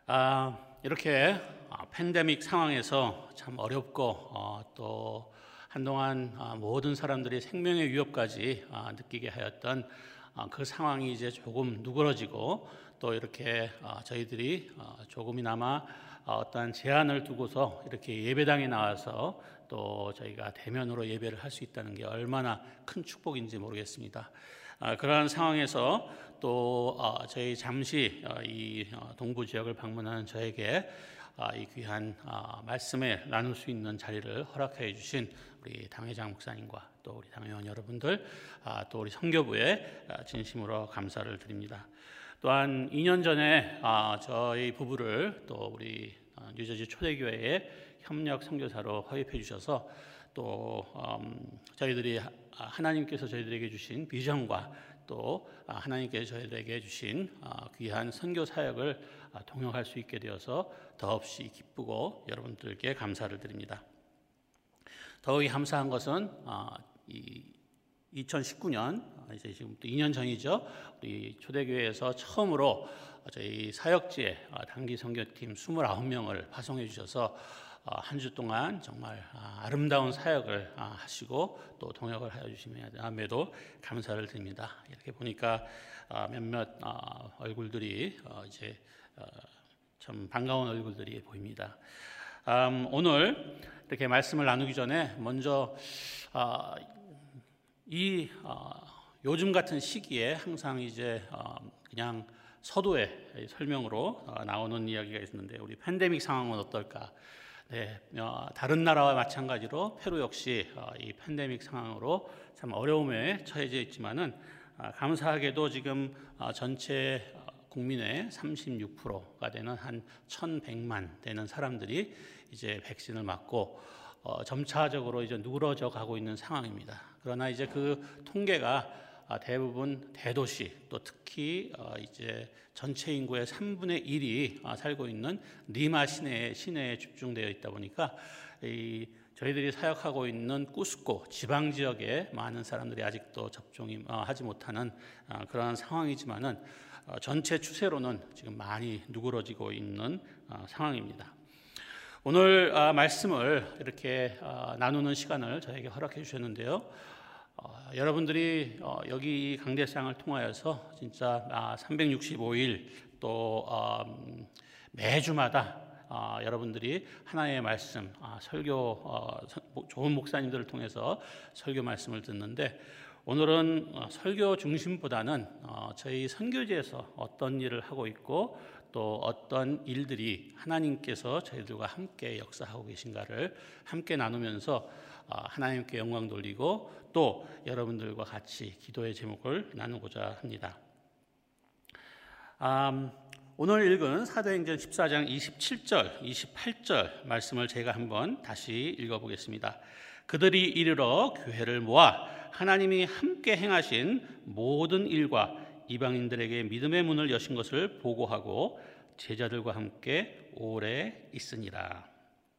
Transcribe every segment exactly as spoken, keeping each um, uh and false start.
아, 이렇게 팬데믹 상황에서 참 어렵고 어, 또 한동안 어, 모든 사람들이 생명의 위협까지 어, 느끼게 하였던 어, 그 상황이 이제 조금 누그러지고 또 이렇게 어, 저희들이 어, 조금이나마 어, 어떤 제한을 두고서 이렇게 예배당에 나와서 또 저희가 대면으로 예배를 할 수 있다는 게 얼마나 큰 축복인지 모르겠습니다. 어, 그러한 상황에서 또 어, 저희 잠시 어, 이 어, 동부 지역을 방문하는 저에게 어, 이 귀한 어, 말씀을 나눌 수 있는 자리를 허락해 주신 우리 당회장 목사님과 또 우리 당회원 여러분들, 아, 또 우리 선교부에 아, 진심으로 감사를 드립니다. 또한 이 년 전에 아, 저희 부부를 또 우리 어, 뉴저지 초대교회에 협력 선교사로 허입해 주셔서 또 음, 저희들이 하나님께서 저희들에게 주신 비전과 또 하나님께서 저희들에게 주신 귀한 선교 사역을 동역할 수 있게 되어서 더없이 기쁘고 여러분들께 감사를 드립니다. 더욱이 감사한 것은 이천십구 년 이제 지금부터 이 년 전이죠. 우리 초대교회에서 처음으로 저희 사역지에 단기 선교팀 이십구 명을 파송해 주셔서 한 주 동안 정말 아름다운 사역을 하시고 또 동역을 하여 주심에도 감사를 드립니다. 이렇게 보니까 몇몇 얼굴들이 이제 참 반가운 얼굴들이 보입니다. 오늘 이렇게 말씀을 나누기 전에 먼저 이 요즘 같은 시기에 항상 이제 그냥 서두에 설명으로 나오는 이야기가 있는데, 우리 팬데믹 상황은 어떨까? 네, 어, 다른 나라와 마찬가지로 페루 역시 어, 이 팬데믹 상황으로 참 어려움에 처해져 있지만은 어, 감사하게도 지금 어, 전체 국민의 삼십육 퍼센트가 되는 한 천백만 되는 사람들이 이제 백신을 맞고 어, 점차적으로 이제 누그러져 가고 있는 상황입니다. 그러나 이제 그 통계가 대부분 대도시, 또 특히 이제 전체 인구의 삼분의 일이 살고 있는 리마 시내에, 시내에 집중되어 있다 보니까 이 저희들이 사역하고 있는 쿠스코 지방 지역에 많은 사람들이 아직도 접종이 하지 못하는 그러한 상황이지만은 전체 추세로는 지금 많이 누그러지고 있는 상황입니다. 오늘 말씀을 이렇게 나누는 시간을 저에게 허락해 주셨는데요. 어, 여러분들이 어, 여기 강대상을 통하여서 진짜 아, 삼백육십오 일 또 어, 매주마다 어, 여러분들이 하나님의 말씀, 아, 설교, 어, 좋은 목사님들을 통해서 설교 말씀을 듣는데, 오늘은 어, 설교 중심보다는 어, 저희 선교지에서 어떤 일을 하고 있고 또 어떤 일들이 하나님께서 저희들과 함께 역사하고 계신가를 함께 나누면서 하나님께 영광 돌리고 또 여러분들과 같이 기도의 제목을 나누고자 합니다. 음, 오늘 읽은 사도행전 십사 장 이십칠 절, 이십팔 절 말씀을 제가 한번 다시 읽어보겠습니다. 그들이 이르러 교회를 모아 하나님이 함께 행하신 모든 일과 이방인들에게 믿음의 문을 여신 것을 보고하고 제자들과 함께 오래 있으니라.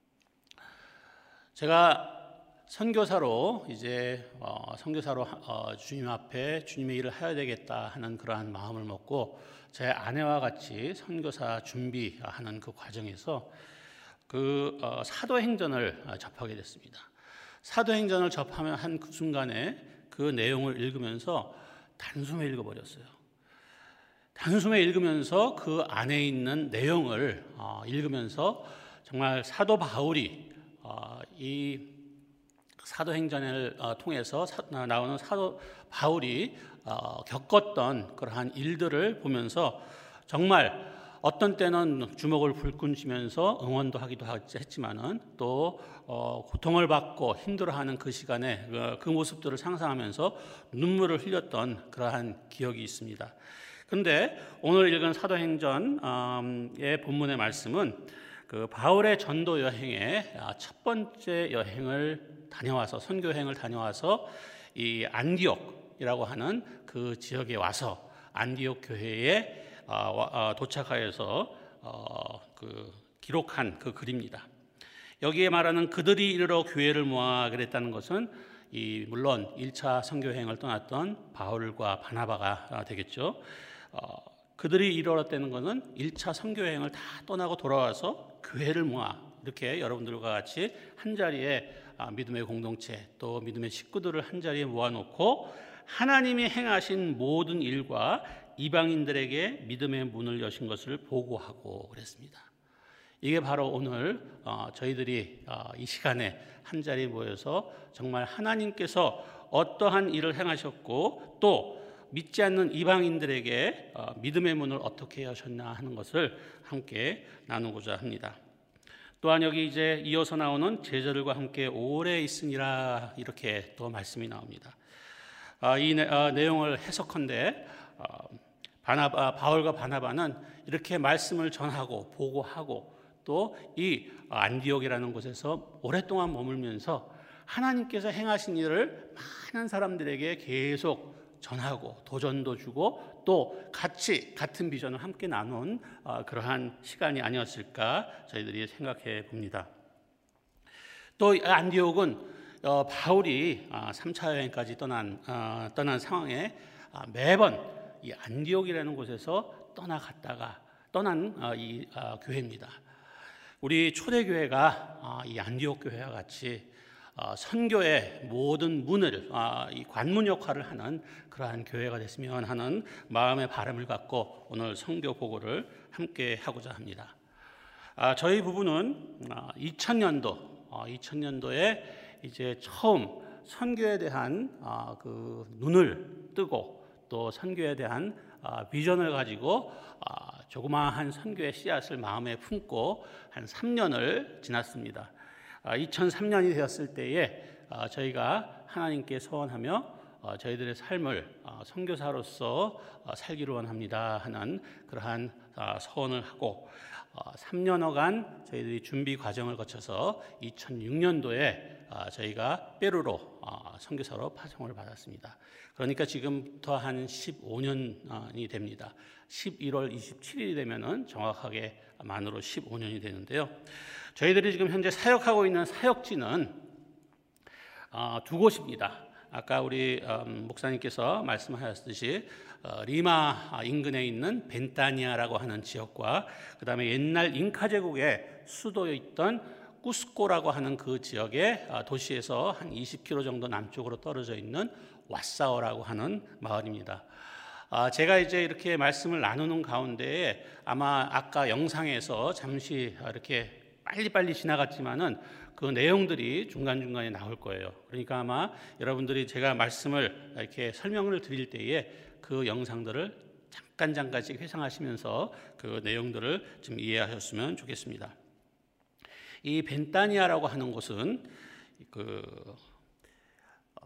제가 선교사로 이제 어, 선교사로 어, 주님 앞에 주님의 일을 해야 되겠다 하는 그러한 마음을 먹고 제 아내와 같이 선교사 준비하는 그 과정에서 그 어, 사도행전을 접하게 됐습니다. 사도행전을 접하면 한 그 순간에 그 내용을 읽으면서 단숨에 읽어버렸어요. 단숨에 읽으면서 그 안에 있는 내용을 어, 읽으면서 정말 사도 바울이 어, 이 사도행전을 통해서 나오는 사도 바울이 겪었던 그러한 일들을 보면서 정말 어떤 때는 주먹을 불끈 쥐면서 응원도 하기도 했지만은 또 고통을 받고 힘들어하는 그 시간에 그 모습들을 상상하면서 눈물을 흘렸던 그러한 기억이 있습니다. 그런데 오늘 읽은 사도행전의 본문의 말씀은 그 바울의 전도 여행의 첫 번째 여행을 다녀와서 선교 여행을 다녀와서 이 안디옥이라고 하는 그 지역에 와서 안디옥 교회에 도착하여서 그 기록한 그 글입니다. 여기에 말하는 그들이 이르러 교회를 모아 그랬다는 것은 이 물론 일 차 선교 여행을 떠났던 바울과 바나바가 되겠죠. 그들이 이루었다는 것은 일 차 선교 여행을 다 떠나고 돌아와서 교회를 모아 이렇게 여러분들과 같이 한 자리에 믿음의 공동체 또 믿음의 식구들을 한 자리에 모아놓고 하나님이 행하신 모든 일과 이방인들에게 믿음의 문을 여신 것을 보고하고 그랬습니다. 이게 바로 오늘 저희들이 이 시간에 한 자리에 모여서 정말 하나님께서 어떠한 일을 행하셨고 또 믿지 않는 이방인들에게 믿음의 문을 어떻게 여셨나 하는 것을 함께 나누고자 합니다. 또한 여기 이제 이어서 나오는 제자들과 함께 오래 있으니라 이렇게 또 말씀이 나옵니다. 이 내용을 해석한데 바나바, 바울과 바나바는 이렇게 말씀을 전하고 보고하고 또 이 안디옥이라는 곳에서 오랫동안 머물면서 하나님께서 행하신 일을 많은 사람들에게 계속 전하고 도전도 주고 또 같이 같은 비전을 함께 나눈 그러한 시간이 아니었을까 저희들이 생각해 봅니다. 또 안디옥은 바울이 삼 차 여행까지 떠난 떠난 상황에 매번 이 안디옥이라는 곳에서 떠나갔다가 떠난 이 교회입니다. 우리 초대교회가 이 안디옥 교회와 같이 선교의 모든 문을 이 관문 역할을 하는 그러한 교회가 됐으면 하는 마음의 바람을 갖고 오늘 선교 보고를 함께 하고자 합니다. 저희 부부는 이천 년도 이천 년도에 이제 처음 선교에 대한 그 눈을 뜨고 또 선교에 대한 비전을 가지고 조그마한 선교의 씨앗을 마음에 품고 한 삼 년을 지났습니다. 이천삼 년이 되었을 때에 저희가 하나님께 소원하며 저희들의 삶을 선교사로서 살기로 원합니다 하는 그러한 소원을 하고 삼 년여간 저희들이 준비 과정을 거쳐서 이천육 년도에 저희가 페루로 선교사로 파송을 받았습니다. 그러니까 지금부터 한 십오 년이 됩니다. 십일월 이십칠일이 되면은 정확하게 만으로 십오 년이 되는데요. 저희들이 지금 현재 사역하고 있는 사역지는 두 곳입니다. 아까 우리 목사님께서 말씀하셨듯이 리마 인근에 있는 벤타니아라고 하는 지역과 그 다음에 옛날 잉카 제국의 수도였던 쿠스코라고 하는 그 지역의 도시에서 한 이십 킬로미터 정도 남쪽으로 떨어져 있는 와사오라고 하는 마을입니다. 제가 이제 이렇게 말씀을 나누는 가운데에 아마 아까 영상에서 잠시 이렇게 빨리빨리 지나갔지만은 그 내용들이 중간중간에 나올 거예요. 그러니까 아마 여러분들이 제가 말씀을 이렇게 설명을 드릴 때에 그 영상들을 잠깐 잠깐씩 회상하시면서 그 내용들을 좀 이해하셨으면 좋겠습니다. 이 벤타니아라고 하는 곳은 그 어,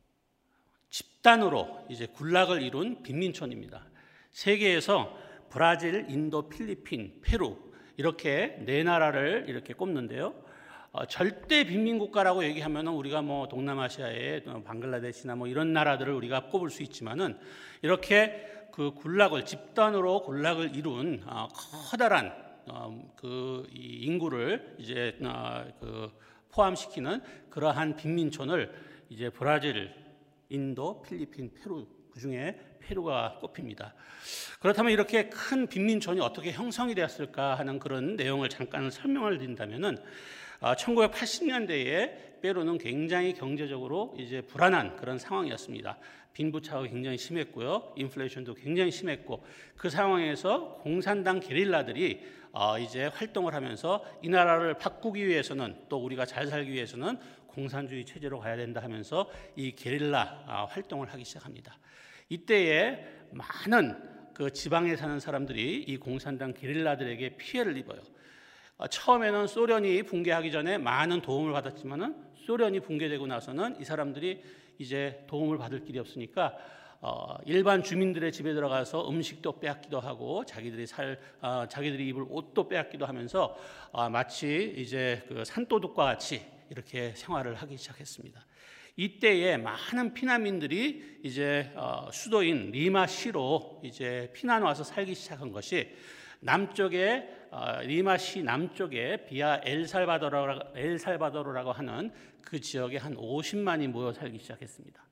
집단으로 이제 군락을 이룬 빈민촌입니다. 세계에서 브라질, 인도, 필리핀, 페루 이렇게 네 나라를 이렇게 꼽는데요. 어, 절대 빈민국가라고 얘기하면은 우리가 뭐 동남아시아의 방글라데시나 뭐 이런 나라들을 우리가 꼽을 수 있지만은 이렇게 그 군락을 집단으로 군락을 이룬 어, 커다란 어, 그 인구를 이제 어, 그 포함시키는 그러한 빈민촌을 이제 브라질, 인도, 필리핀, 페루 그 중에 페루가 꼽힙니다. 그렇다면 이렇게 큰 빈민촌이 어떻게 형성이 되었을까 하는 그런 내용을 잠깐 설명을 드린다면은 어, 천구백팔십 년대에 페루는 굉장히 경제적으로 이제 불안한 그런 상황이었습니다. 빈부차가 굉장히 심했고요, 인플레이션도 굉장히 심했고 그 상황에서 공산당 게릴라들이 어, 이제 활동을 하면서 이 나라를 바꾸기 위해서는 또 우리가 잘 살기 위해서는 공산주의 체제로 가야 된다 하면서 이 게릴라 어, 활동을 하기 시작합니다. 이때에 많은 그 지방에 사는 사람들이 이 공산당 게릴라들에게 피해를 입어요. 어, 처음에는 소련이 붕괴하기 전에 많은 도움을 받았지만은 소련이 붕괴되고 나서는 이 사람들이 이제 도움을 받을 길이 없으니까 어, 일반 주민들의 집에 들어가서 음식도 빼앗기도 하고 자기들이 살 어, 자기들이 입을 옷도 빼앗기도 하면서 어, 마치 이제 그 산도둑과 같이 이렇게 생활을 하기 시작했습니다. 이때에 많은 피난민들이 이제 어, 수도인 리마시로 이제 피난 와서 살기 시작한 것이 남쪽에 어, 리마시 남쪽에 비아 엘살바도르, 엘살바도르라고 하는 그 지역에 한 오십만이 모여 살기 시작했습니다.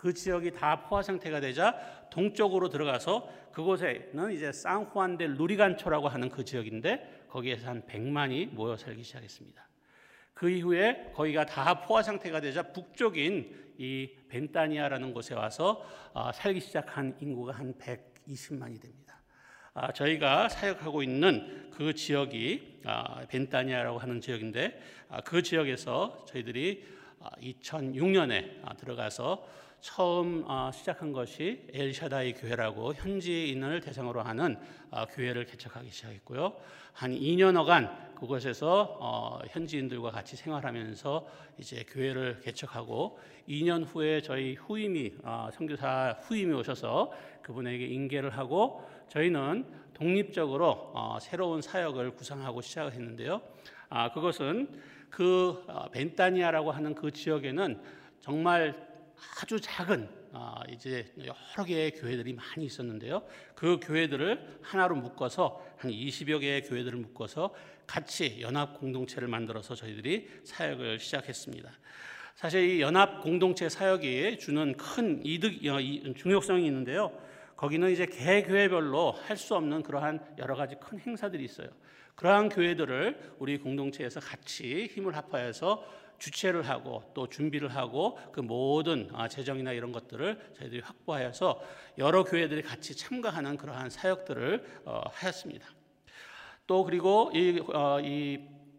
그 지역이 다 포화 상태가 되자 동쪽으로 들어가서 그곳에는 이제 산후안데 루리간초라고 하는 그 지역인데 거기에서 한 백만이 모여 살기 시작했습니다. 그 이후에 거기가 다 포화 상태가 되자 북쪽인 이 벤타니아라는 곳에 와서 살기 시작한 인구가 한 백이십만이 됩니다. 저희가 사역하고 있는 그 지역이 벤타니아라고 하는 지역인데 그 지역에서 저희들이 이천육 년에 들어가서 처음 시작한 것이 엘샤다이 교회라고 현지인을 대상으로 하는 교회를 개척하기 시작했고요. 한 이 년여간 그곳에서 현지인들과 같이 생활하면서 이제 교회를 개척하고 이 년 후에 저희 후임이 선교사 후임이 오셔서 그분에게 인계를 하고 저희는 독립적으로 새로운 사역을 구상하고 시작을 했는데요. 그것은 그 벤타니아라고 하는 그 지역에는 정말 아주 작은 이제 여러 개의 교회들이 많이 있었는데요. 그 교회들을 하나로 묶어서 한 이십여 개의 교회들을 묶어서 같이 연합 공동체를 만들어서 저희들이 사역을 시작했습니다. 사실 이 연합 공동체 사역이 주는 큰 이득, 중요성이 있는데요. 거기는 이제 개 교회별로 할 수 없는 그러한 여러 가지 큰 행사들이 있어요. 그러한 교회들을 우리 공동체에서 같이 힘을 합하여서 주최를 하고 또 준비를 하고 그 모든 재정이나 이런 것들을 저희들이 확보하여서 여러 교회들이 같이 참가하는 그러한 사역들을 하였습니다. 또 그리고 이, 이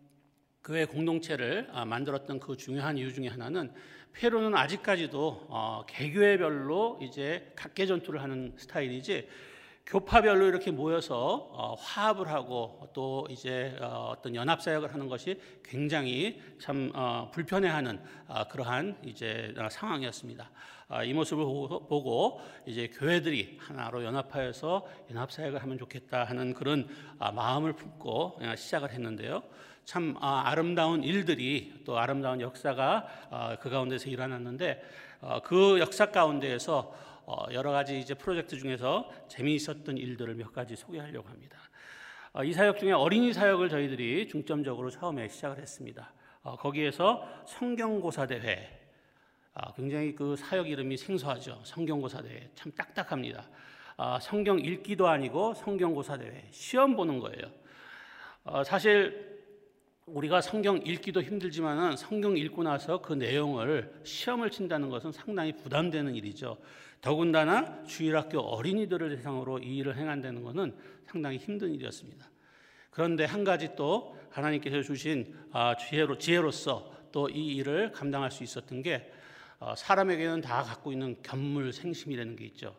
교회 공동체를 만들었던 그 중요한 이유 중에 하나는 페루는 아직까지도 개교회별로 이제 각계 전투를 하는 스타일이지 교파별로 이렇게 모여서 어, 화합을 하고 또 이제 어, 어떤 연합 사역을 하는 것이 굉장히 참 어, 불편해하는 어, 그러한 이제 어, 상황이었습니다. 어, 이 모습을 보고, 보고 이제 교회들이 하나로 연합하여서 연합 사역을 하면 좋겠다 하는 그런 어, 마음을 품고 어, 시작을 했는데요. 참 어, 아름다운 일들이 또 아름다운 역사가 어, 그 가운데서 일어났는데 어, 그 역사 가운데에서 어, 여러 가지 이제 프로젝트 중에서 재미있었던 일들을 몇 가지 소개하려고 합니다. 어, 이 사역 중에 어린이 사역을 저희들이 중점적으로 처음에 시작을 했습니다. 어, 거기에서 성경고사 대회, 어, 굉장히 그 사역 이름이 생소하죠. 성경고사 대회 참 딱딱합니다. 어, 성경 읽기도 아니고 성경고사 대회, 시험 보는 거예요. 어, 사실 우리가 성경 읽기도 힘들지만은 성경 읽고 나서 그 내용을 시험을 친다는 것은 상당히 부담되는 일이죠. 더군다나 주일학교 어린이들을 대상으로 이 일을 행한다는 것은 상당히 힘든 일이었습니다. 그런데 한 가지 또 하나님께서 주신 지혜로, 지혜로서 또 이 일을 감당할 수 있었던 게 사람에게는 다 갖고 있는 견물생심이라는 게 있죠.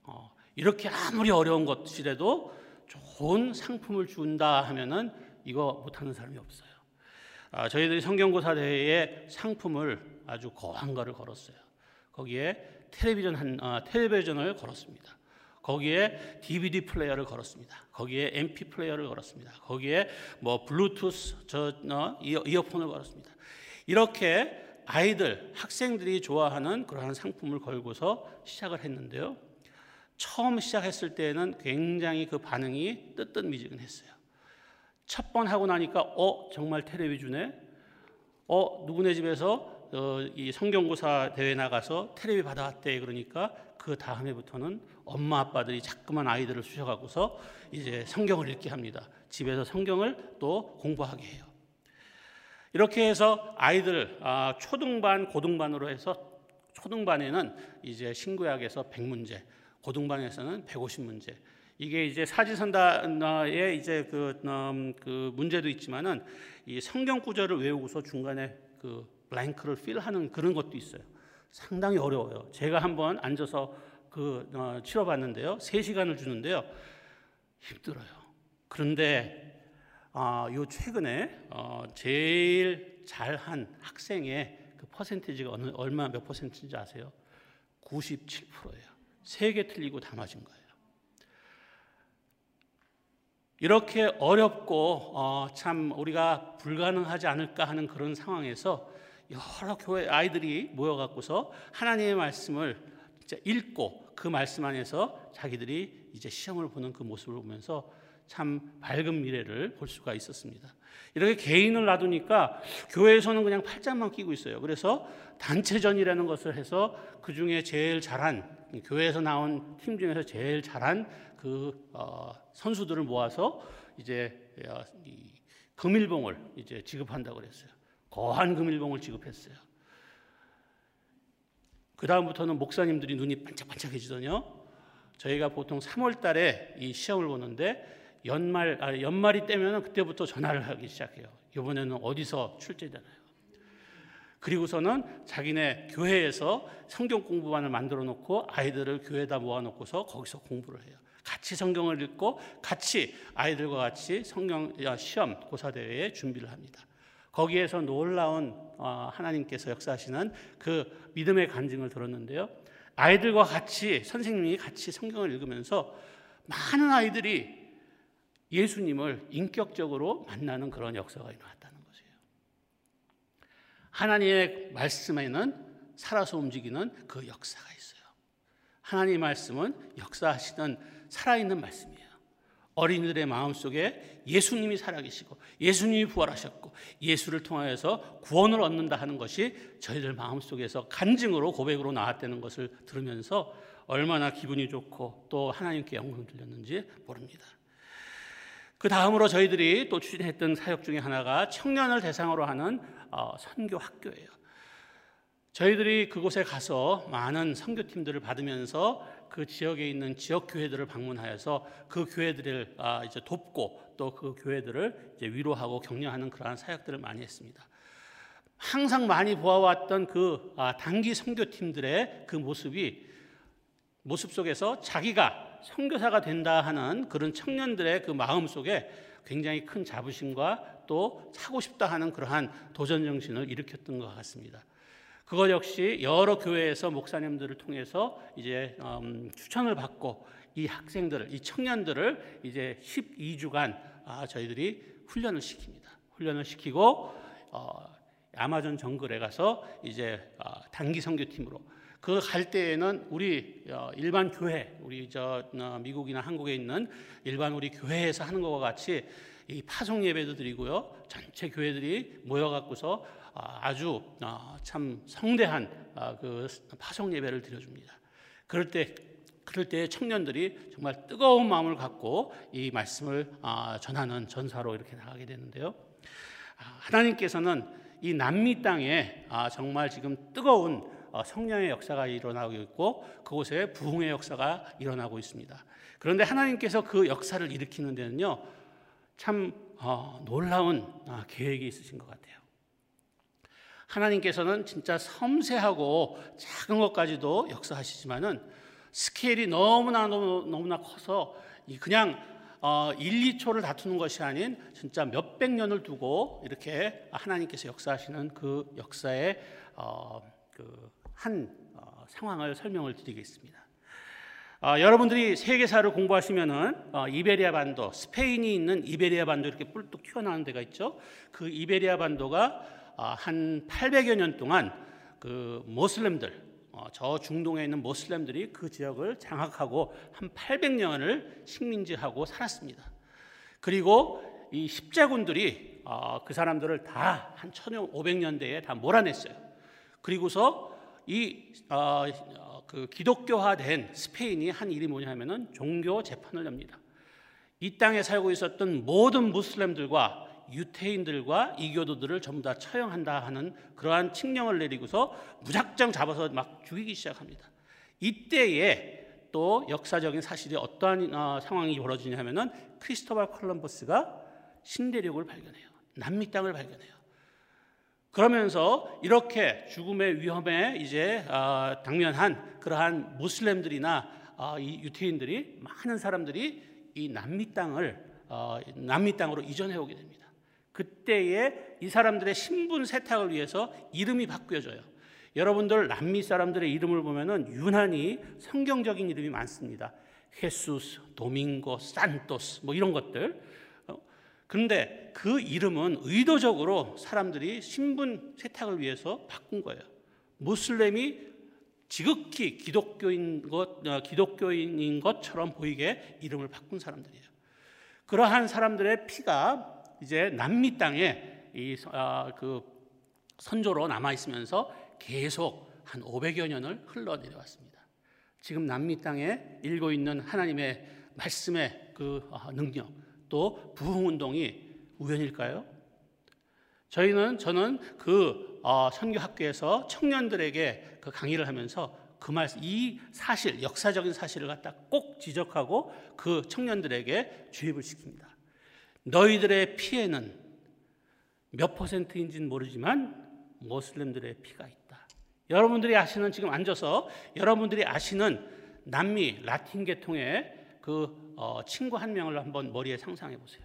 이렇게 아무리 어려운 것이라도 좋은 상품을 준다 하면은 이거 못하는 사람이 없어요. 저희들이 성경고사 대회에 상품을 아주 거한 거를 걸었어요. 거기에 텔레비전 한 어, 텔레비전을 걸었습니다. 거기에 디비디 플레이어를 걸었습니다. 거기에 엠피 플레이어를 걸었습니다. 거기에 뭐 블루투스 저 어, 이어, 이어폰을 걸었습니다. 이렇게 아이들 학생들이 좋아하는 그러한 상품을 걸고서 시작을 했는데요. 처음 시작했을 때는 굉장히 그 반응이 뜨뜻미지근했어요. 첫 번 하고 나니까 어 정말 텔레비전에 어 누구네 집에서 어, 이 성경고사 대회 나가서 텔레비 받아왔대. 그러니까 그 다음에부터는 엄마 아빠들이 자꾸만 아이들을 쑤셔갖고서 이제 성경을 읽게 합니다. 집에서 성경을 또 공부하게 해요. 이렇게 해서 아이들 아, 초등반 고등반으로 해서 초등반에는 이제 신구약에서 백 문제, 고등반에서는 백오십 문제. 이게 이제 사지선다의 이제 그, 음, 그 문제도 있지만은 이 성경 구절을 외우고서 중간에 그 블랭크를 필하는 그런 것도 있어요. 상당히 어려워요. 제가 한번 앉아서 그 어, 치러봤는데요. 세 시간을 주는데요. 힘들어요. 그런데 어, 요 최근에 어, 제일 잘한 학생의 그 퍼센티지가 어느, 얼마 몇 퍼센트인지 아세요? 구십칠 퍼센트예요. 세 개 틀리고 다 맞은 거예요. 이렇게 어렵고 어, 참 우리가 불가능하지 않을까 하는 그런 상황에서 여러 교회 아이들이 모여갖고서 하나님의 말씀을 진짜 읽고 그 말씀 안에서 자기들이 이제 시험을 보는 그 모습을 보면서 참 밝은 미래를 볼 수가 있었습니다. 이렇게 개인을 놔두니까 교회에서는 그냥 팔짱만 끼고 있어요. 그래서 단체전이라는 것을 해서 그 중에 제일 잘한, 교회에서 나온 팀 중에서 제일 잘한 그 어, 선수들을 모아서 이제 어, 이 금일봉을 이제 지급한다고 그랬어요. 거한 금일봉을 지급했어요. 그 다음부터는 목사님들이 눈이 반짝반짝해지더니요. 저희가 보통 삼월 달에 이 시험을 보는데 연말, 아, 연말이 되면 그때부터 전화를 하기 시작해요. 이번에는 어디서 출제되나요? 그리고서는 자기네 교회에서 성경 공부반을 만들어 놓고 아이들을 교회에다 모아놓고서 거기서 공부를 해요. 같이 성경을 읽고 같이 아이들과 같이 성경 시험 고사대회에 준비를 합니다. 거기에서 놀라운 하나님께서 역사하시는 그 믿음의 간증을 들었는데요. 아이들과 같이 선생님이 같이 성경을 읽으면서 많은 아이들이 예수님을 인격적으로 만나는 그런 역사가 일어났다는 것이에요. 하나님의 말씀에는 살아서 움직이는 그 역사가 있어요. 하나님의 말씀은 역사하시는 살아있는 말씀이에요. 어린이들의 마음속에 예수님이 살아계시고 예수님이 부활하셨고 예수를 통하여서 구원을 얻는다 하는 것이 저희들 마음속에서 간증으로 고백으로 나왔다는 것을 들으면서 얼마나 기분이 좋고 또 하나님께 영광을 돌렸는지 모릅니다. 그 다음으로 저희들이 또 추진했던 사역 중에 하나가 청년을 대상으로 하는 어, 선교 학교예요. 저희들이 그곳에 가서 많은 선교팀들을 받으면서 그 지역에 있는 지역 교회들을 방문하여서 그 교회들을 아, 이제 돕고 또 그 교회들을 이제 위로하고 격려하는 그러한 사역들을 많이 했습니다. 항상 많이 보아왔던 그 아, 단기 선교팀들의 그 모습이 모습 속에서 자기가 선교사가 된다 하는 그런 청년들의 그 마음 속에 굉장히 큰 자부심과 또 하고 싶다 하는 그러한 도전 정신을 일으켰던 것 같습니다. 그것 역시 여러 교회에서 목사님들을 통해서 이제 음, 추천을 받고 이 학생들을, 이 청년들을 이제 십이 주간 아, 저희들이 훈련을 시킵니다. 훈련을 시키고 어, 아마존 정글에 가서 이제 어, 단기 선교팀으로 그 갈 때에는 우리 일반 교회, 우리 저 미국이나 한국에 있는 일반 우리 교회에서 하는 것과 같이 이 파송 예배도 드리고요, 전체 교회들이 모여갖고서 아주 참 성대한 그 파송 예배를 드려줍니다. 그럴 때 그럴 때 청년들이 정말 뜨거운 마음을 갖고 이 말씀을 전하는 전사로 이렇게 나가게 되는데요. 하나님께서는 이 남미 땅에 정말 지금 뜨거운 성령의 역사가 일어나고 있고 그곳에 부흥의 역사가 일어나고 있습니다. 그런데 하나님께서 그 역사를 일으키는 데는요 참 어, 놀라운 어, 계획이 있으신 것 같아요. 하나님께서는 진짜 섬세하고 작은 것까지도 역사하시지만은 스케일이 너무나 너무, 너무나 커서 그냥 어, 일, 이 초를 다투는 것이 아닌 진짜 몇백 년을 두고 이렇게 하나님께서 역사하시는 그 역사의 어, 그 한 어, 상황을 설명을 드리겠습니다. 어, 여러분들이 세계사를 공부하시면은 어, 이베리아 반도, 스페인이 있는 이베리아 반도 이렇게 뿔뚝 튀어나오는 데가 있죠. 그 이베리아 반도가 어, 한 팔백여 년 동안 그 모슬렘들, 어, 저 중동에 있는 모슬렘들이 그 지역을 장악하고 한 팔백 년을 식민지하고 살았습니다. 그리고 이 십자군들이 어, 그 사람들을 다 한 천오백 년대에 다 몰아냈어요. 그리고서 이 어, 그 기독교화된 스페인이 한 일이 뭐냐면은 종교 재판을 엽니다. 이 땅에 살고 있었던 모든 무슬림들과 유태인들과 이교도들을 전부 다 처형한다 하는 그러한 칙령을 내리고서 무작정 잡아서 막 죽이기 시작합니다. 이때에 또 역사적인 사실이 어떠한 어, 상황이 벌어지냐면은 크리스토퍼 콜럼버스가 신대륙을 발견해요. 남미 땅을 발견해요. 그러면서 이렇게 죽음의 위험에 이제 어, 당면한 그러한 무슬림들이나 어, 이 유태인들이 많은 사람들이 이 남미 땅을 어, 남미 땅으로 이전해 오게 됩니다. 그때에 이 사람들의 신분 세탁을 위해서 이름이 바뀌어져요. 여러분들 남미 사람들의 이름을 보면은 유난히 성경적인 이름이 많습니다. 헤수스, 도밍고, 산토스 뭐 이런 것들. 그런데 그 이름은 의도적으로 사람들이 신분 세탁을 위해서 바꾼 거예요. 무슬림이 지극히 기독교인 것, 기독교인인 것처럼 보이게 이름을 바꾼 사람들이에요. 그러한 사람들의 피가 이제 남미 땅에 이 아, 그 선조로 남아 있으면서 계속 한 오백여 년을 흘러내려왔습니다. 지금 남미 땅에 일고 있는 하나님의 말씀의 그 능력, 또 부흥운동이 우연일까요? 저희는 저는 그 어, 선교학교에서 청년들에게 그 강의를 하면서 그 말, 이 사실, 역사적인 사실을 갖다 꼭 지적하고 그 청년들에게 주입을 시킵니다. 너희들의 피에는 몇 퍼센트인지는 모르지만 모슬림들의 피가 있다. 여러분들이 아시는, 지금 앉아서 여러분들이 아시는 남미 라틴 계통의 그 어, 친구 한 명을 한번 머리에 상상해 보세요.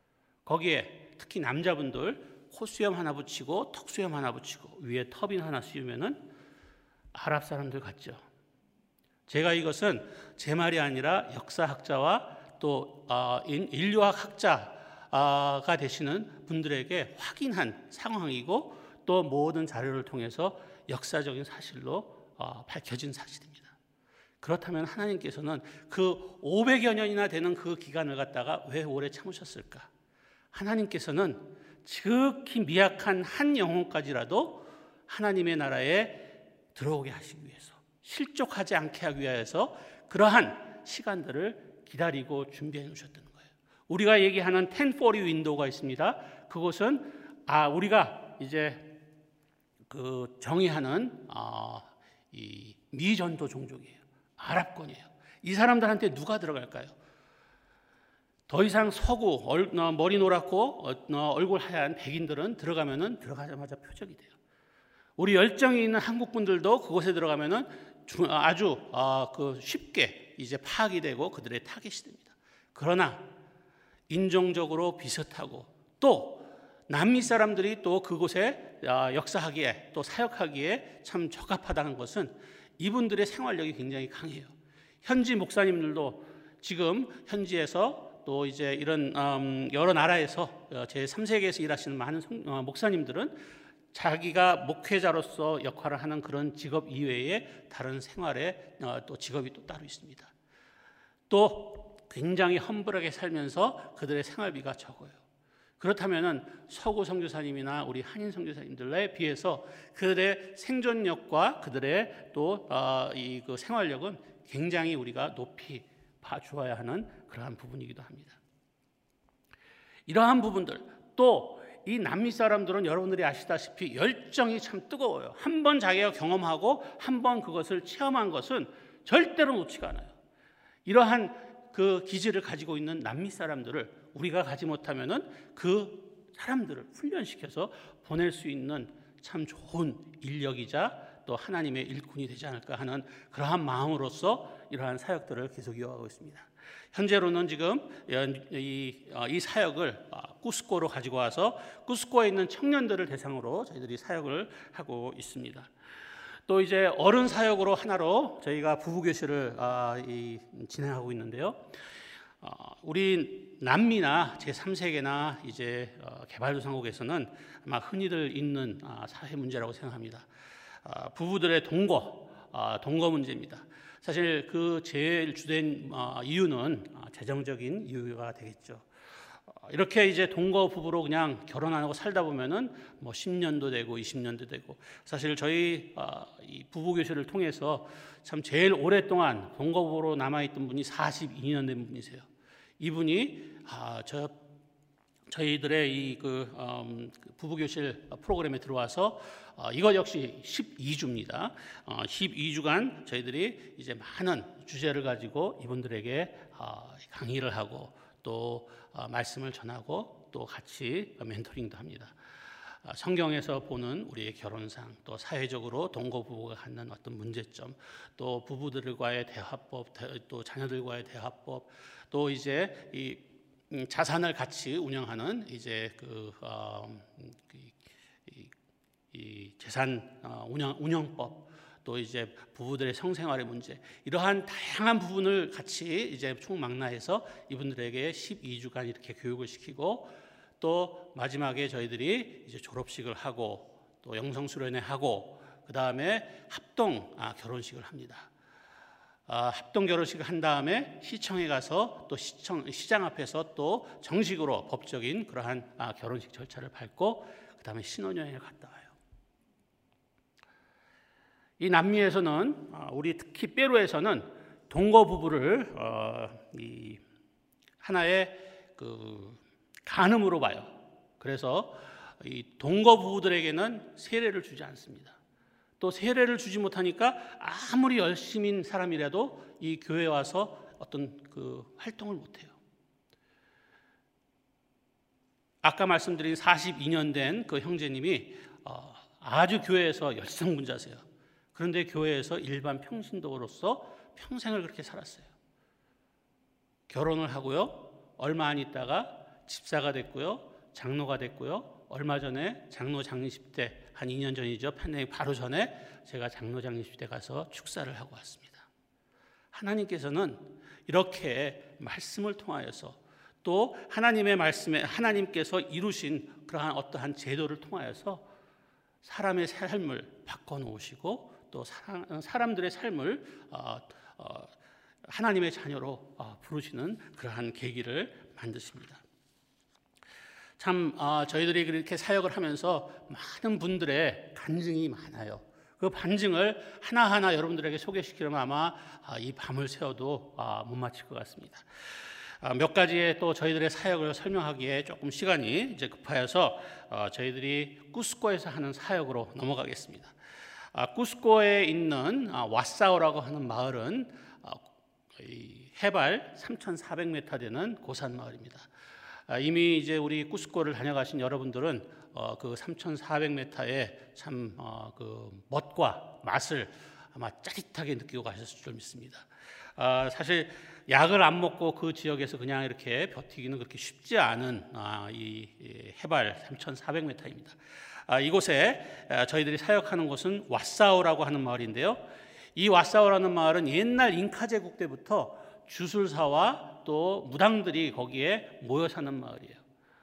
거기에 특히 남자분들 콧수염 하나 붙이고 턱수염 하나 붙이고 위에 터빈 하나 씌우면은 아랍 사람들 같죠. 제가 이것은 제 말이 아니라 역사학자와 또 어, 인류학 학자가 되시는 분들에게 확인한 상황이고 또 모든 자료를 통해서 역사적인 사실로 어, 밝혀진 사실입니다. 그렇다면 하나님께서는 그 오백여 년이나 되는 그 기간을 갖다가 왜 오래 참으셨을까? 하나님께서는 지극히 미약한 한 영혼까지라도 하나님의 나라에 들어오게 하시기 위해서, 실족하지 않게 하기 위해서 그러한 시간들을 기다리고 준비해 놓으셨다는 거예요. 우리가 얘기하는 텐포리 윈도우가 있습니다. 그것은 아 우리가 이제 그 정의하는 어, 이 미전도 종족이에요. 아랍권이에요. 이 사람들한테 누가 들어갈까요? 더 이상 서구 얼, 어, 머리 노랗고 어, 얼굴 하얀 백인들은 들어가면은 들어가자마자 표적이 돼요. 우리 열정이 있는 한국 분들도 그곳에 들어가면은 주, 아주 어, 그 쉽게 이제 파악이 되고 그들의 타겟이 됩니다. 그러나 인종적으로 비슷하고 또 남미 사람들이 또 그곳에 어, 역사하기에 또 사역하기에 참 적합하다는 것은 이분들의 생활력이 굉장히 강해요. 현지 목사님들도 지금 현지에서 또 이제 이런 음, 여러 나라에서 제삼 세계에서 일하시는 많은 성, 어, 목사님들은 자기가 목회자로서 역할을 하는 그런 직업 이외에 다른 생활에 어, 또 직업이 또 따로 있습니다. 또 굉장히 험불하게 살면서 그들의 생활비가 적어요. 그렇다면은 서구 선교사님이나 우리 한인 선교사님들에 비해서 그들의 생존력과 그들의 또 이 그 생활력은 굉장히 우리가 높이 봐주어야 하는 그러한 부분이기도 합니다. 이러한 부분들, 또 이 남미 사람들은 여러분들이 아시다시피 열정이 참 뜨거워요. 한 번 자기가 경험하고 한 번 그것을 체험한 것은 절대로 놓치가 않아요. 이러한 그 기질을 가지고 있는 남미 사람들을 우리가 가지 못하면은 그 사람들을 훈련시켜서 보낼 수 있는 참 좋은 인력이자 또 하나님의 일꾼이 되지 않을까 하는 그러한 마음으로서 이러한 사역들을 계속 이어가고 있습니다. 현재로는 지금 이, 이 사역을 쿠스코로 가지고 와서 쿠스코에 있는 청년들을 대상으로 저희들이 사역을 하고 있습니다. 또 이제 어른 사역으로 하나로 저희가 부부교실을 진행하고 있는데요. 우리 남미나 제삼 세계나 이제 개발도상국에서는 아마 흔히들 있는 사회 문제라고 생각합니다. 부부들의 동거, 동거 문제입니다. 사실 그 제일 주된 이유는 재정적인 이유가 되겠죠. 이렇게 이제 동거 부부로 그냥 결혼 안 하고 살다 보면은 뭐 십 년도 되고 이십 년도 되고, 사실 저희 이 부부 교실을 통해서 참 제일 오랫동안 동거 부부로 남아 있던 분이 사십이 년 된 분이세요. 이분이 아, 저 저희들의 이 그 음, 부부 교실 프로그램에 들어와서 어, 이것 역시 십이 주입니다. 어, 십이 주간 저희들이 이제 많은 주제를 가지고 이분들에게 어, 강의를 하고 또 어, 말씀을 전하고 또 같이 멘토링도 합니다. 어, 성경에서 보는 우리의 결혼상, 또 사회적으로 동거 부부가 갖는 어떤 문제점, 또 부부들과의 대화법, 또 자녀들과의 대화법, 또 이제 이 자산을 같이 운영하는 이제 그 어, 이, 이 재산 운영 운영법, 또 이제 부부들의 성생활의 문제, 이러한 다양한 부분을 같이 이제 총망라해서 이분들에게 십이 주간 이렇게 교육을 시키고, 또 마지막에 저희들이 이제 졸업식을 하고 또 영성수련회 하고 그 다음에 합동 아, 결혼식을 합니다. 합동 결혼식을 한 다음에 시청에 가서 또 시청 시장 앞에서 또 정식으로 법적인 그러한 결혼식 절차를 밟고 그 다음에 신혼여행을 갔다 와요. 이 남미에서는 우리 특히 페루에서는 동거 부부를 어, 이 하나의 그 간음으로 봐요. 그래서 이 동거 부부들에게는 세례를 주지 않습니다. 또 세례를 주지 못하니까 아무리 열심인 사람이라도 이 교회에 와서 어떤 그 활동을 못해요. 아까 말씀드린 사십이 년 된 그 형제님이 어, 아주 교회에서 열성분자세요. 그런데 교회에서 일반 평신도로서 평생을 그렇게 살았어요. 결혼을 하고요. 얼마 안 있다가 집사가 됐고요. 장로가 됐고요. 얼마 전에 장로 장례식 때 한 이 년 전이죠. 팬데믹 바로 전에 제가 장로 장례식 때 가서 축사를 하고 왔습니다. 하나님께서는 이렇게 말씀을 통하여서 또 하나님의 말씀에 하나님께서 이루신 그러한 어떠한 제도를 통하여서 사람의 삶을 바꿔놓으시고 또 사람, 사람들의 삶을 어, 어, 하나님의 자녀로 어, 부르시는 그러한 계기를 만드십니다. 참 어, 저희들이 그렇게 사역을 하면서 많은 분들의 간증이 많아요. 그 반증을 하나하나 여러분들에게 소개시키려면 아마 어, 이 밤을 새워도 어, 못 마칠 것 같습니다. 어, 몇 가지의 또 저희들의 사역을 설명하기에 조금 시간이 이제 급하여서 어, 저희들이 쿠스코에서 하는 사역으로 넘어가겠습니다. 어, 쿠스코에 있는 어, 와사오라고 하는 마을은 어, 해발 삼천사백 미터 되는 고산 마을입니다. 이미 이제 우리 쿠스코를 다녀가신 여러분들은 어, 그 삼천사백 미터의 참 어, 그 멋과 맛을 아마 짜릿하게 느끼고 가셨을 줄 믿습니다. 어, 사실 약을 안 먹고 그 지역에서 그냥 이렇게 버티기는 그렇게 쉽지 않은 아, 이, 이 해발 삼천사백 미터입니다. 아, 이곳에 아, 저희들이 사역하는 곳은 와사오라고 하는 마을인데요. 이 와사오라는 마을은 옛날 잉카 제국 때부터 주술사와 또 무당들이 거기에 모여 사는 마을이에요.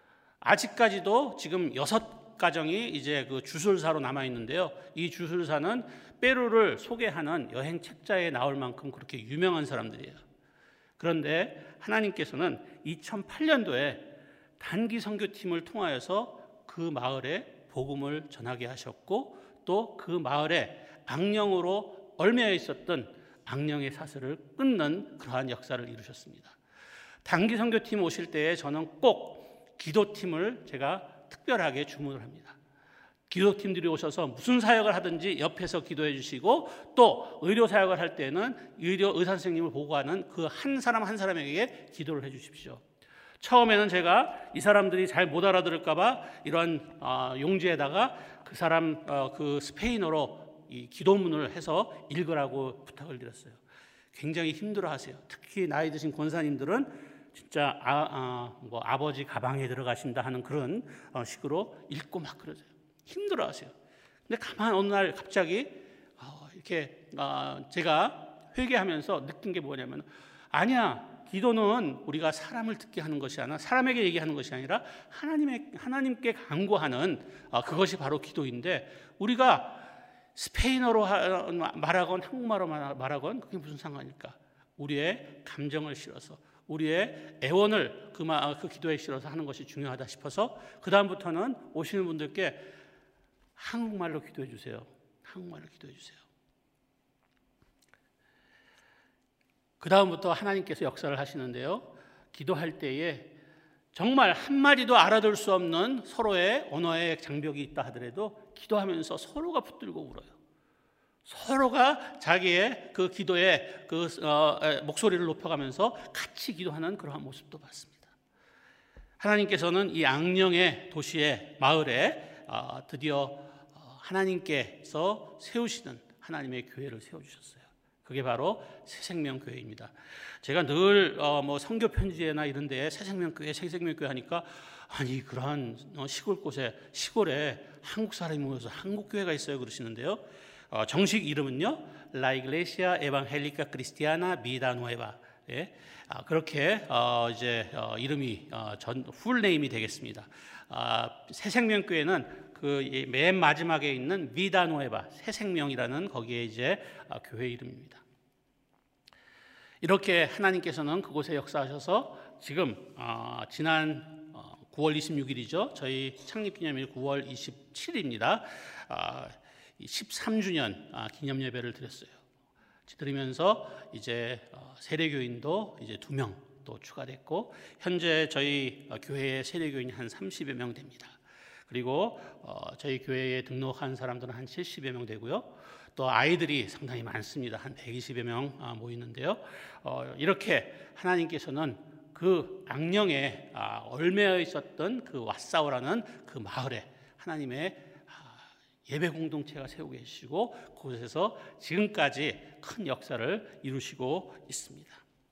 아직까지도 지금 여섯 가정이 이제 그 주술사로 남아 있는데요. 이 주술사는 페루를 소개하는 여행 책자에 나올 만큼 그렇게 유명한 사람들이에요. 그런데 하나님께서는 이천팔 년도에 단기 선교팀을 통하여서 그 마을에 복음을 전하게 하셨고 또 그 마을에 악령으로 얽매여 있었던 악령의 사슬을 끊는 그러한 역사를 이루셨습니다. 단기 선교팀 오실 때에 저는 꼭 기도팀을 제가 특별하게 주문을 합니다. 기도팀들이 오셔서 무슨 사역을 하든지 옆에서 기도해 주시고 또 의료 사역을 할 때는 의료 의사 선생님을 보고하는 그 한 사람 한 사람에게 기도를 해 주십시오. 처음에는 제가 이 사람들이 잘 못 알아들을까 봐 이런 어, 용지에다가 그 사람 어, 그 스페인어로 이 기도문을 해서 읽으라고 부탁을 드렸어요. 굉장히 힘들어하세요. 특히 나이 드신 권사님들은 진짜 아, 아, 뭐 아버지 가방에 들어가신다 하는 그런 어, 식으로 읽고 막 그러세요. 힘들어하세요. 근데 가만 어느 날 갑자기 어, 이렇게 어, 제가 회개하면서 느낀 게 뭐냐면 아니야. 기도는 우리가 사람을 듣게 하는 것이 아니라 사람에게 얘기하는 것이 아니라 하나님의 하나님께 간구하는 어, 그것이 바로 기도인데 우리가 스페인어로 말하건 한국말로 말하건 그게 무슨 상관일까? 우리의 감정을 실어서 우리의 애원을 그, 그 기도에 실어서 하는 것이 중요하다 싶어서 그 다음부터는 오시는 분들께 한국말로 기도해 주세요. 한국말로 기도해 주세요. 그 다음부터 하나님께서 역사를 하시는데요. 기도할 때에 정말 한마디도 알아들 수 없는 서로의 언어의 장벽이 있다 하더라도 기도하면서 서로가 붙들고 울어요. 서로가 자기의 그 기도에 그 어, 목소리를 높여가면서 같이 기도하는 그러한 모습도 봤습니다. 하나님께서는 이 악령의 도시의 마을에 어, 드디어 어, 하나님께서 세우시는 하나님의 교회를 세워주셨어요. 그게 바로 새생명교회입니다. 제가 늘 어, 뭐 선교 편지나 이런 데에 새생명교회, 새생명교회 하니까 아니 그러한 시골 곳에 시골에 한국 사람이 모여서 한국 교회가 있어요 그러시는데요. 어, 정식 이름은요, La Iglesia Evangélica Cristiana Vida Nueva. 예, 아, 그렇게 어, 이제 어, 이름이 어, 전 풀네임이 되겠습니다. 아, 새생명교회는 그 맨 마지막에 있는 Vida Nueva, 새생명이라는 거기에 이제 아, 교회 이름입니다. 이렇게 하나님께서는 그곳에 역사하셔서 지금 어, 지난 어, 구월 이십육일이죠. 저희 창립기념일 구월 이십칠일입니다. 어, 십삼 주년 아, 기념 예배를 드렸어요. 드리면서 이제 어, 세례교인도 이제 두 명 또 추가됐고, 현재 저희 어, 교회의 세례교인이 한 삼십여 명 됩니다. 그리고 어, 저희 교회에 등록한 사람들은 한 칠십여 명 되고요. 또 아이들이 상당히 많습니다. 한 백이십여 명 아, 모이는데요. 어, 이렇게 하나님께서는 그 악령에 아, 얽매여 있었던 그 왓사오라는 그 마을에 하나님의 아, 예배 공동체가 세우고 계시고, 그곳에서 지금까지 큰 역사를 이루시고 있습니다.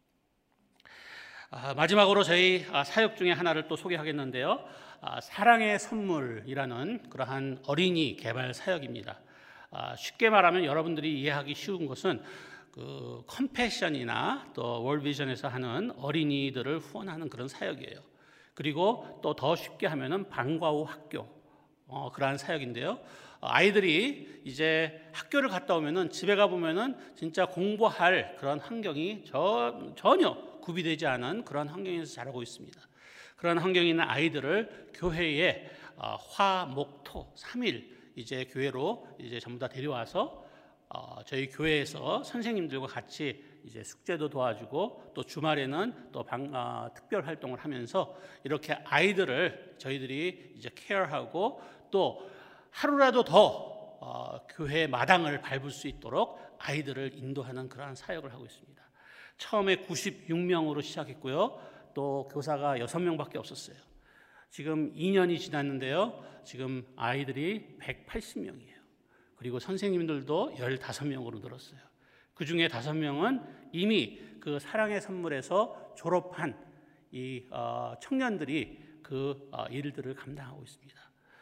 아, 마지막으로 저희 아, 사역 중에 하나를 또 소개하겠는데요. 아, 사랑의 선물이라는 그러한 어린이 개발 사역입니다. 아, 쉽게 말하면 여러분들이 이해하기 쉬운 것은 그 컴패션이나 또 월비전에서 하는 어린이들을 후원하는 그런 사역이에요. 그리고 또 더 쉽게 하면은 방과 후 학교 어, 그러한 사역인데요. 어, 아이들이 이제 학교를 갔다 오면은 집에 가 보면은 진짜 공부할 그런 환경이 저, 전혀 구비되지 않은 그런 환경에서 자라고 있습니다. 그런 환경에 있는 아이들을 교회에 어, 화, 목, 토 삼 일 이제 교회로 이제 전부 다 데려와서 어, 저희 교회에서 선생님들과 같이 이제 숙제도 도와주고, 또 주말에는 또 방, 어, 특별 활동을 하면서 이렇게 아이들을 저희들이 이제 케어하고, 또 하루라도 더 어, 교회 마당을 밟을 수 있도록 아이들을 인도하는 그러한 사역을 하고 있습니다. 처음에 구십육 명으로 시작했고요. 또 교사가 여섯 명밖에 없었어요. 지금 이 년이 지났는데요. 지금 아이들이 백팔십 명이에요. 그리고 선생님들도 십오 명으로 늘었어요. 그 중에 다섯 명은 이미 그 사랑의 선물에서 졸업한 이 어, 청년들이 그 어, 일들을 감당하고 있습니다.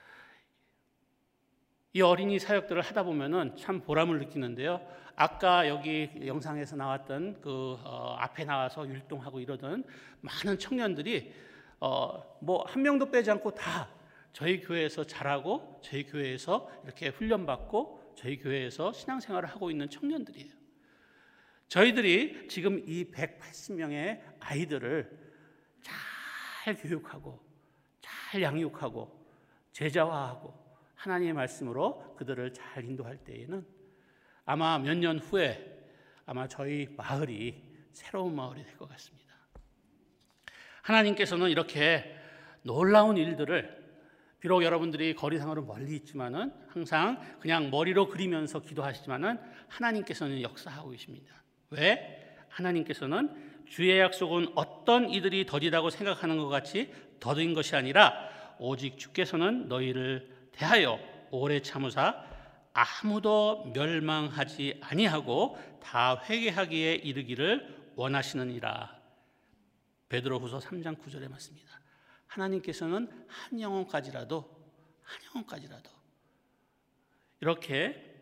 이 어린이 사역들을 하다 보면은 참 보람을 느끼는데요. 아까 여기 영상에서 나왔던 그 어, 앞에 나와서 율동하고 이러던 많은 청년들이 어, 뭐 한 명도 빼지 않고 다 저희 교회에서 자라고 저희 교회에서 이렇게 훈련받고 저희 교회에서 신앙생활을 하고 있는 청년들이에요. 저희들이 지금 이 백팔십 명의 아이들을 잘 교육하고 잘 양육하고 제자화하고 하나님의 말씀으로 그들을 잘 인도할 때에는 아마 몇 년 후에 아마 저희 마을이 새로운 마을이 될 것 같습니다. 하나님께서는 이렇게 놀라운 일들을, 비록 여러분들이 거리상으로 멀리 있지만은 항상 그냥 머리로 그리면서 기도하시지만은 하나님께서는 역사하고 계십니다. 왜? 하나님께서는 주의 약속은 어떤 이들이 더디다고 생각하는 것 같이 더딘 것이 아니라 오직 주께서는 너희를 대하여 오래 참으사 아무도 멸망하지 아니하고 다 회개하기에 이르기를 원하시느니라. 베드로후서 삼 장 구 절에 맞습니다. 하나님께서는 한 영혼까지라도 한 영혼까지라도 이렇게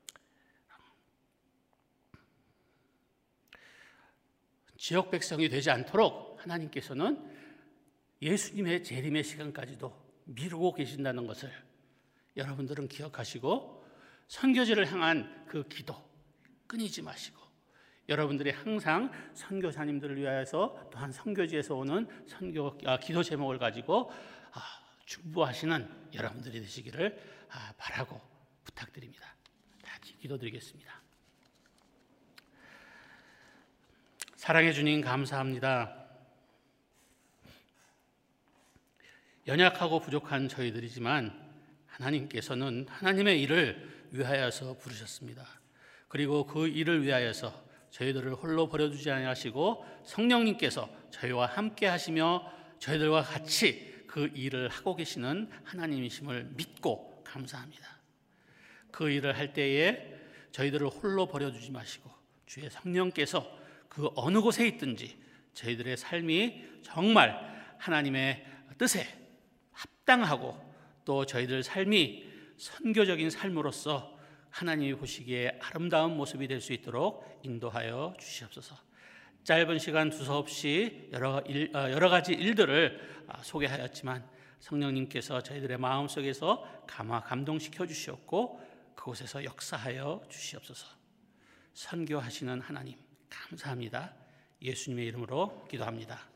지역 백성이 되지 않도록 하나님께서는 예수님의 재림의 시간까지도 미루고 계신다는 것을 여러분들은 기억하시고, 선교지를 향한 그 기도 끊이지 마시고, 여러분들이 항상 선교사님들을 위하여서 또한 선교지에서 오는 선교 아, 기도 제목을 가지고 아, 중보하시는 여러분들이 되시기를 아, 바라고 부탁드립니다. 같이 기도드리겠습니다. 사랑해 주님 감사합니다. 연약하고 부족한 저희들이지만 하나님께서는 하나님의 일을 위하여서 부르셨습니다. 그리고 그 일을 위하여서 저희들을 홀로 버려두지 아니하시고 성령님께서 저희와 함께 하시며 저희들과 같이 그 일을 하고 계시는 하나님이심을 믿고 감사합니다. 그 일을 할 때에 저희들을 홀로 버려두지 마시고 주의 성령께서 그 어느 곳에 있든지 저희들의 삶이 정말 하나님의 뜻에 합당하고 또 저희들 삶이 선교적인 삶으로서 하나님이 보시기에 아름다운 모습이 될 수 있도록 인도하여 주시옵소서. 짧은 시간 두서없이 여러, 일, 여러 가지 일들을 소개하였지만 성령님께서 저희들의 마음속에서 감화 감동시켜 주시었고 그곳에서 역사하여 주시옵소서. 선교하시는 하나님 감사합니다. 예수님의 이름으로 기도합니다.